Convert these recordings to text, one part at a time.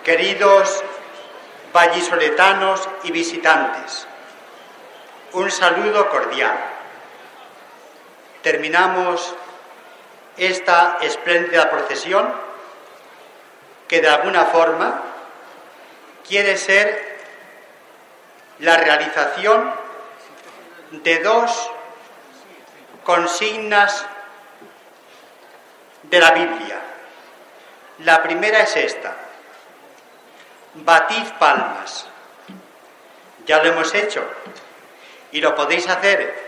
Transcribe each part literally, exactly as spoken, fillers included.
Queridos vallisoletanos y visitantes, un saludo cordial. Terminamos esta espléndida procesión que de alguna forma quiere ser la realización de dos consignas de la Biblia. La primera es esta: batid palmas. Ya lo hemos hecho y lo podéis hacer.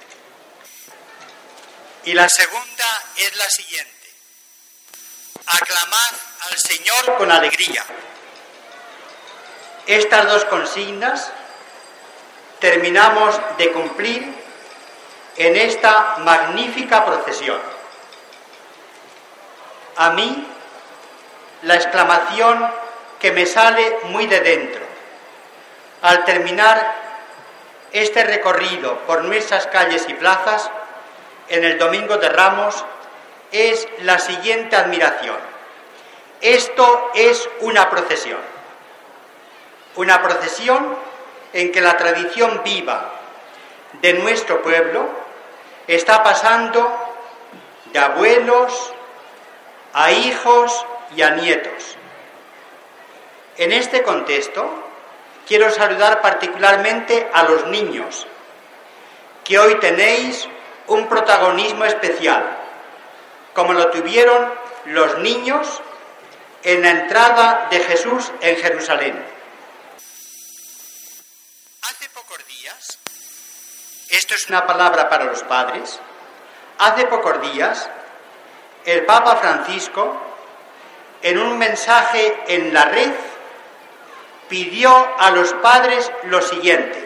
Y la segunda es la siguiente: aclamad al Señor con alegría. Estas dos consignas terminamos de cumplir en esta magnífica procesión. A mí, la exclamación que me sale muy de dentro al terminar este recorrido por nuestras calles y plazas en el Domingo de Ramos es la siguiente admiración: esto es una procesión, una procesión en que la tradición viva de nuestro pueblo está pasando de abuelos a hijos y a nietos. En este contexto, quiero saludar particularmente a los niños, que hoy tenéis un protagonismo especial, como lo tuvieron los niños en la entrada de Jesús en Jerusalén. Hace pocos días, esto es una palabra para los padres, hace pocos días, el Papa Francisco, en un mensaje en la red, pidió a los padres lo siguiente: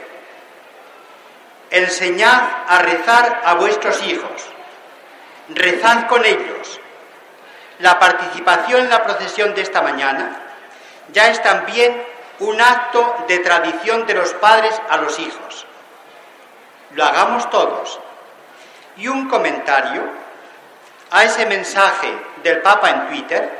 enseñad a rezar a vuestros hijos, rezad con ellos. La participación en la procesión de esta mañana ya es también un acto de tradición de los padres a los hijos. Lo hagamos todos. Y un comentario a ese mensaje del Papa en Twitter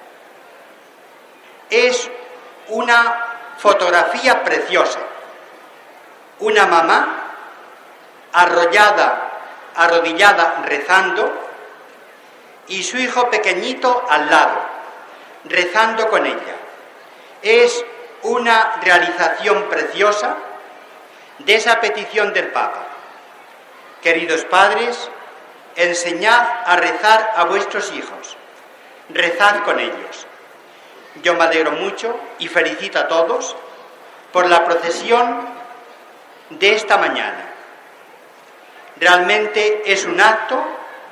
es una fotografía preciosa. Una mamá arrollada, arrodillada rezando, y su hijo pequeñito al lado, rezando con ella. Es una realización preciosa de esa petición del Papa. Queridos padres, enseñad a rezar a vuestros hijos, rezad con ellos. Yo me alegro mucho y felicito a todos por la procesión de esta mañana. Realmente es un acto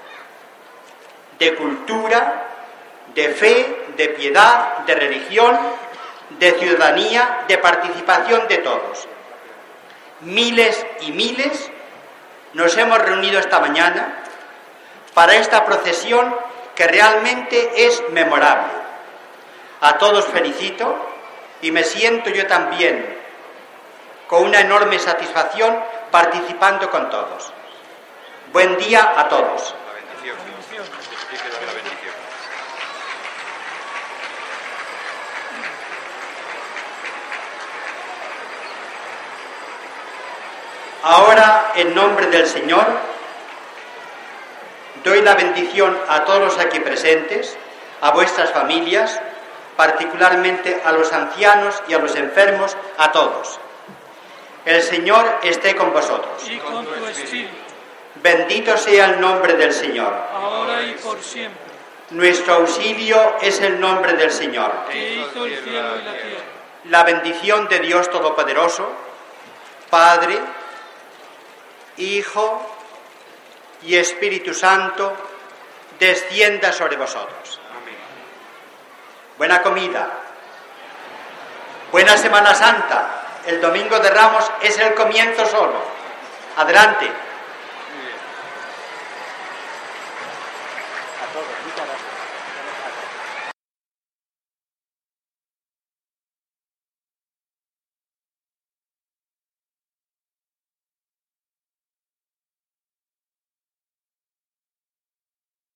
de cultura, de fe, de piedad, de religión, de ciudadanía, de participación de todos. Miles y miles nos hemos reunido esta mañana para esta procesión que realmente es memorable. A todos felicito y me siento yo también con una enorme satisfacción participando con todos. Buen día a todos. La bendición. Explique la bendición. Ahora, en nombre del Señor, doy la bendición a todos los aquí presentes, a vuestras familias, particularmente a los ancianos y a los enfermos, a todos. El Señor esté con vosotros. Y con tu espíritu. Bendito sea el nombre del Señor. Ahora y por siempre. Nuestro auxilio es el nombre del Señor. Que hizo el cielo y la tierra. La bendición de Dios Todopoderoso, Padre, Hijo y Espíritu Santo, descienda sobre vosotros. Amén. Buena comida, buena Semana Santa. El Domingo de Ramos es el comienzo solo. Adelante. Muy bien. A todos, muchas gracias.